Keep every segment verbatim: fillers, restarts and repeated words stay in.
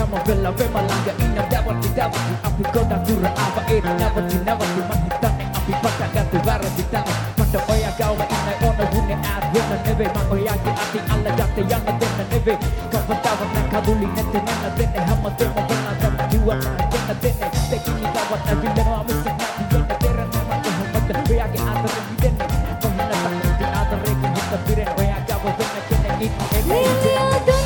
හැම වෙලාවෙම ළඟ ඉන්න දවල්ටි දවල්ටි අපි ගොඩක් දුර ආව ඒ නැවති නැවති මං හිතන්නේ අපි පටගත්තු වැරදි තැන මට ඔයා ගාව ඉන්න ඕන වුණේ ආත් වෙන නෙවෙයි මං ඔයාගේ අති අල්ලගත්ත යන්න දෙන්න නෙවෙයි කවදාවත් නැකදුලි නැති නන දෙන්න හැමදේම වෙනා තමයි කිව්වා දෙන්න දෙන්නේ දෙකිනි ගාවත් ඇවිල්ලා මිසක් නැති වෙන්න දෙරන මට කොහොමද ඔයාගේ ආදරෙ හිතෙන්නේ කොහොමද තමයි ආදරේ කිව්ව පිරේ ඔයා ගාව වෙන කෙනෙක් ඉන්නේ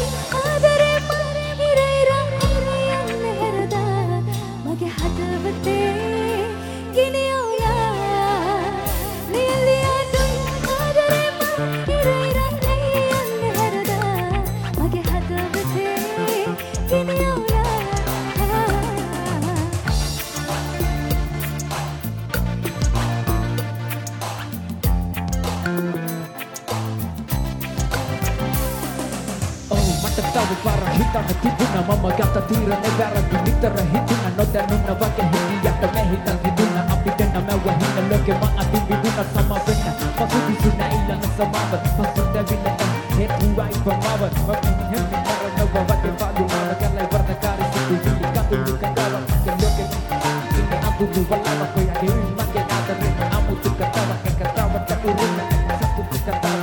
tahu parah hitam tibuna mama gata tirane වැරදි නිතර හිතුණ නොදැනුණ වගේ හිටියට මෙහිතන් හිතුණ අපි දෙන්න මැව්ව හින ලෝකෙ මං අතින් විදුණ සම වෙන්න පසු දිසුණ ඊළඟ සමාව පසු දෙවින්න හේතුවයි පමාව වකින් හැමි මරණව වගේ පාදු මාර කරලා වර්තකාරි සිටි කතුළු කතාව ලෝකෙ ඉන්නේ අඳුරු වලව කොයගේ මගේ ආදරේ අමුතු කතාවක් කතාවක් උරුම සතුටු කතාවක්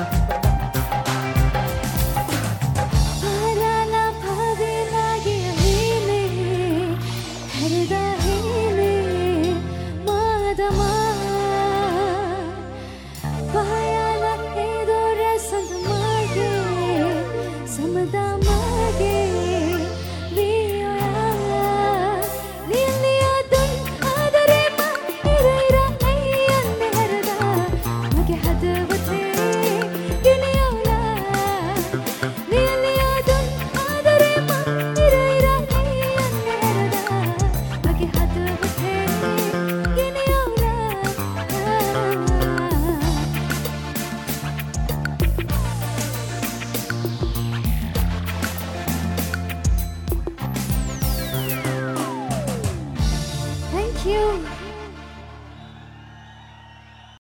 you.